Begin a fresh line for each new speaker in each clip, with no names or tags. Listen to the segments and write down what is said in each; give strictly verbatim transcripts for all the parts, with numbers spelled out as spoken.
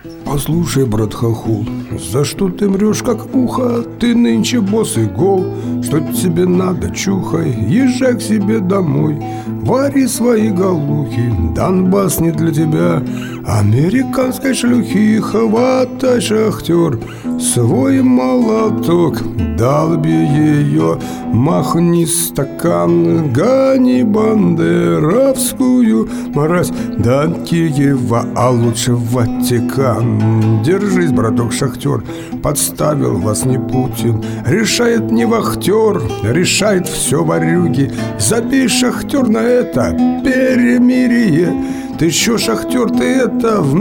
Послушай, брат Хохол, за что ты мрешь, как муха? Ты нынче босс и гол. Что тебе надо, чухай, езжай к себе домой. Вари свои галухи, Донбасс не для тебя. Американской шлюхи хватай, шахтер, свой молоток, долби ее, махни стакан, гони бандеровскую мразь до Киева, а лучше в Ватикан. Держись, браток шахтер, подставил вас не Путин. Решает не вахтер, решает все ворюги. Забей, шахтер, на это перемирие. Ты чё, шахтер, ты это в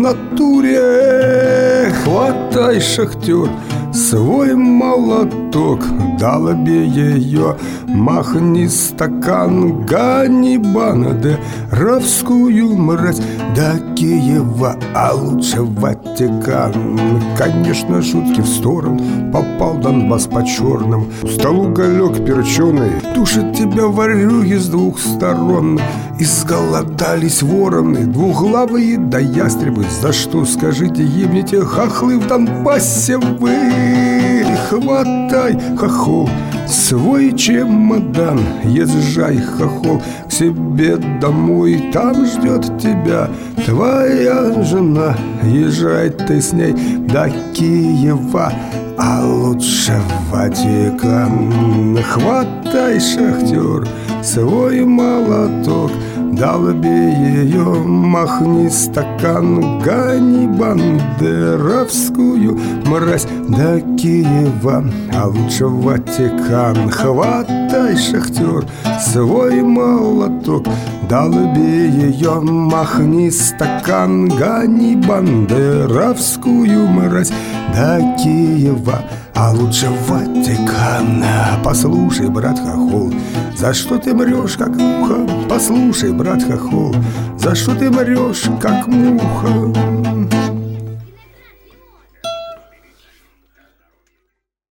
натуре? Хватай, шахтер, свой молоток, долби ее, махни стакан, гони бандеровскую мразь до Киева, а лучше в Ватикан. Конечно, шутки в сторону, попал Донбасс по черным. Стал уголек перченый, душит тебя ворюги с двух сторон. Изголодались вороны, двуглавые да ястребы. За что, скажите, ебните, хохлы в Донбассе вы? Хватай, хохол, свой чемодан, езжай, хохол, к себе домой. Там ждет тебя твоя жена. Езжай ты с ней до Киева, а лучше в Ватикан. Хватай, шахтер, свой молоток, долби ее, махни стакан, гони бандеровскую мразь до Киева, а лучше в Ватикан. Хватай, шахтер, свой молоток, долби ее, махни стакан, гони бандеровскую мразь до Киева, а лучше в Ватикан. Послушай, брат Хохол, за что ты мрешь, как муха? Послушай, брат Хохол, за что ты мрешь, как муха?